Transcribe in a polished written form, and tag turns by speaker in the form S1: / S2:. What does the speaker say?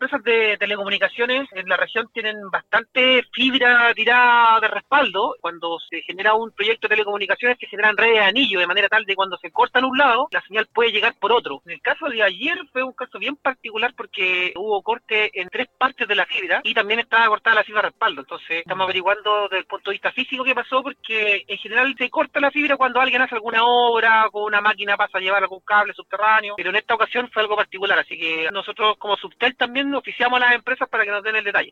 S1: empresas de telecomunicaciones en la región tienen bastante fibra tirada de respaldo. Cuando se genera un proyecto de telecomunicaciones se generan redes de anillo, de manera tal de cuando se corta en un lado, la señal puede llegar por otro. En el caso de ayer fue un caso bien particular porque hubo corte en 3 partes de la fibra y también estaba cortada la fibra de respaldo. Entonces estamos averiguando desde el punto de vista físico qué pasó, porque en general se corta la fibra cuando alguien hace alguna obra, con una máquina pasa a llevar algún cable subterráneo, pero en esta ocasión fue algo particular, así que nosotros como Subtel también oficiamos a las empresas para que nos den el detalle.